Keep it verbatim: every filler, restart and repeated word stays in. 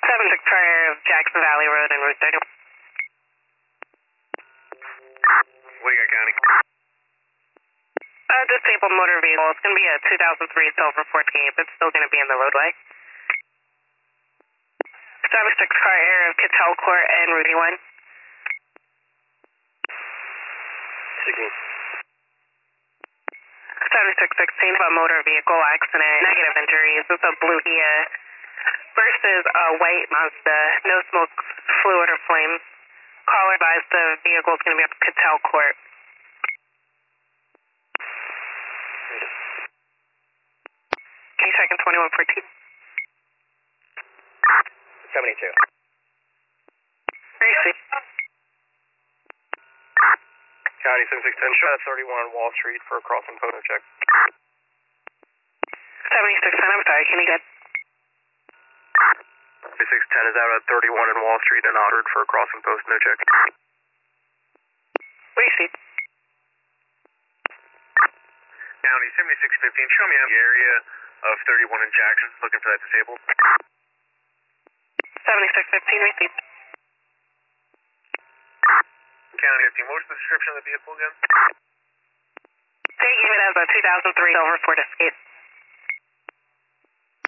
seven six prior of Jackson Valley Road and Route thirty. What do you got, County? Uh, disabled motor vehicle. It's going to be a two thousand three Silver Ford Escape. It's still going to be in the roadway. seven six car air of Kittel Court and Route one. sixteen. seven six sixteen of a motor vehicle accident. Negative injuries. It's a blue Kia versus a white Mazda. No smoke, fluid, or flames. Caller advised the vehicle is going to be up Kittel Court. K second twenty-one fourteen. seventy-two. Gracie. County seven six ten, show at thirty-one on Wall Street for a crossing photo check. seventy-six ten, I'm sorry, can you get? seventy-six ten is out at thirty-one in Wall Street and Oddard for a crossing post, no check. Gracie. County seventy-six fifteen, show me the area of thirty-one in Jackson, looking for that disabled. seventy-six fifteen, receipt. County fifteen, what was the description of the vehicle again? They gave it as a two thousand three Silver Ford Escape.